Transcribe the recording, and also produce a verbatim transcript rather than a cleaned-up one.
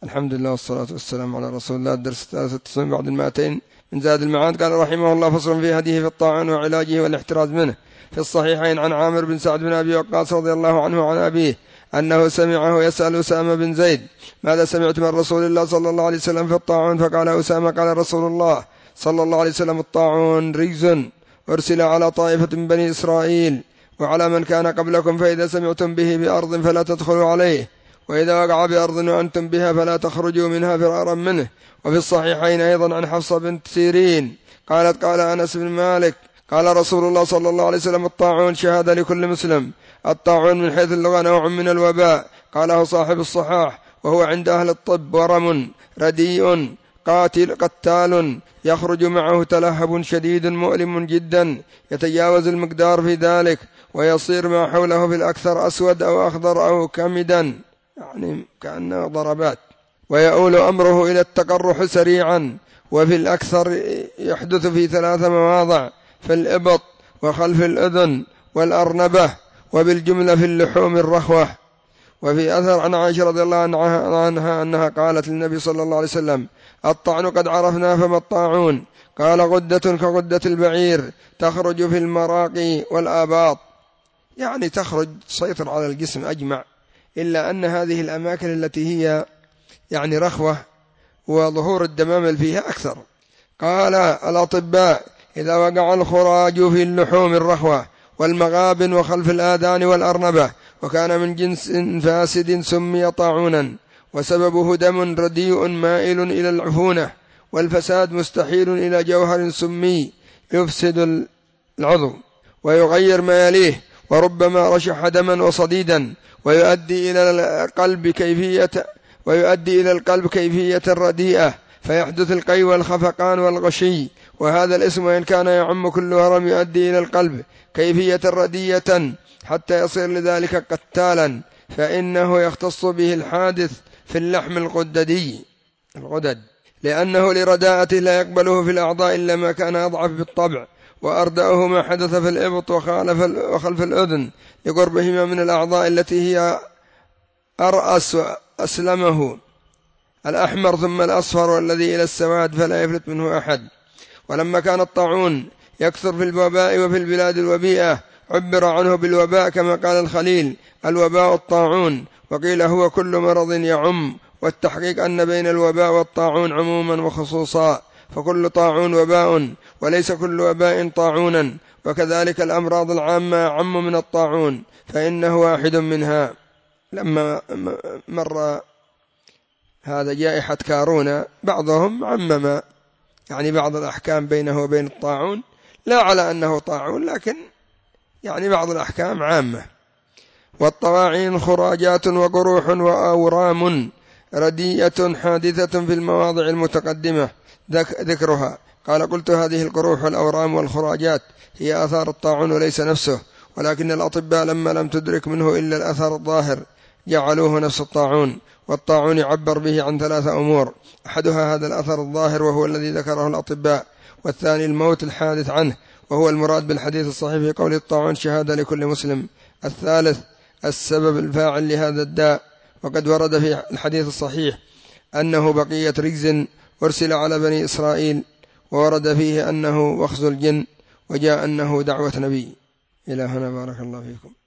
الحمد لله والصلاة والسلام على رسول الله. الدرس الثالث والتسعين بعد المائتين من زاد المعاد. قال رحمه الله: فصل في هديه في الطاعون وعلاجه والاحتراز منه. في الصحيحين عن عامر بن سعد بن أبي وقاص رضي الله عنه عن أبيه أنه سمعه يسأل أسامة بن زيد: ماذا سمعت من رسول الله صلى الله عليه وسلم في الطاعون؟ فقال أسامة: قال رسول الله صلى الله عليه وسلم: الطاعون رجز أرسل على طائفة من بني إسرائيل وعلى من كان قبلكم، فإذا سمعتم به بأرض فلا تدخلوا عليه، وإذا وقع بأرض وأنتم بها فلا تخرجوا منها فرارا منه. وفي الصحيحين أيضا عن حفصة بنت سيرين قالت: قال أنس بن مالك: قال رسول الله صلى الله عليه وسلم: الطاعون شهادة لكل مسلم. الطاعون من حيث اللغة نوع من الوباء، قاله صاحب الصحاح، وهو عند أهل الطب ورم رديء قاتل قتال يخرج معه تلهب شديد مؤلم جدا يتجاوز المقدار في ذلك، ويصير ما حوله في الأكثر أسود أو أخضر أو كمدا، يعني كأنه ضربات، ويؤول أمره إلى التقرح سريعا. وفي الأكثر يحدث في ثلاث مواضع: في الإبط وخلف الأذن والأرنبة، وبالجملة في اللحوم الرخوة. وفي أثر عن عائشة رضي الله عنها أنها قالت للنبي صلى الله عليه وسلم: الطعن قد عرفنا، فما الطاعون؟ قال: غدة كغدة البعير تخرج في المراقي والآباط، يعني تخرج تسيطر على الجسم أجمع، إلا أن هذه الأماكن التي هي يعني رخوة وظهور الدمامل فيها أكثر. قال الأطباء: إذا وقع الخراج في اللحوم الرخوة والمغابن وخلف الآذان والأرنبة وكان من جنس فاسد سمي طاعونا، وسببه دم رديء مائل إلى العفونة، والفساد مستحيل إلى جوهر سمي يفسد العضو ويغير ما يليه، وربما رشح دما وصديدا، ويؤدي إلى القلب كيفية ويؤدي إلى القلب كيفية رديئة، فيحدث القي والخفقان والغشي. وهذا الاسم وإن كان يعم كل هرم يؤدي إلى القلب كيفية ردية حتى يصير لذلك قتالا، فإنه يختص به الحادث في اللحم الغددي الغدد، لأنه لرداءته لا يقبله في الأعضاء إلا ما كان أضعف بالطبع، وأردأه ما حدث في الإبط وخلف الأذن لقربهما من الأعضاء التي هي أرأس وأسلمه، الأحمر ثم الأصفر والذي إلى السواد فلا يفلت منه أحد. ولما كان الطاعون يكثر في الوباء وفي البلاد الوبيئة عبر عنه بالوباء، كما قال الخليل: الوباء الطاعون. وقيل هو كل مرض يعم، والتحقيق أن بين الوباء والطاعون عموما وخصوصا، فكل طاعون وباء وليس كل وباء طاعونا. وكذلك الأمراض العامة أعم من الطاعون، فإنه واحد منها. لما مر هذا جائحة كارونا بعضهم عمم يعني بعض الأحكام بينه وبين الطاعون، لا على أنه طاعون، لكن يعني بعض الأحكام عامة. والطواعين خراجات وقروح وأورام رديئة حادثة في المواضع المتقدمة ذكرها. قال: قلت: هذه القروح والأورام والخراجات هي آثار الطاعون وليس نفسه، ولكن الأطباء لما لم تدرك منه إلا الأثر الظاهر جعلوه نفس الطاعون. والطاعون يعبر به عن ثلاثة أمور: أحدها هذا الأثر الظاهر وهو الذي ذكره الأطباء، والثاني الموت الحادث عنه وهو المراد بالحديث الصحيح في قول الطاعون شهادة لكل مسلم، الثالث السبب الفاعل لهذا الداء. وقد ورد في الحديث الصحيح أنه بقية رجز أرسل على بني إسرائيل، وورد فيه أنه وخز الجن، وجاء أنه دعوة نبي. إلى هنا بارك الله فيكم.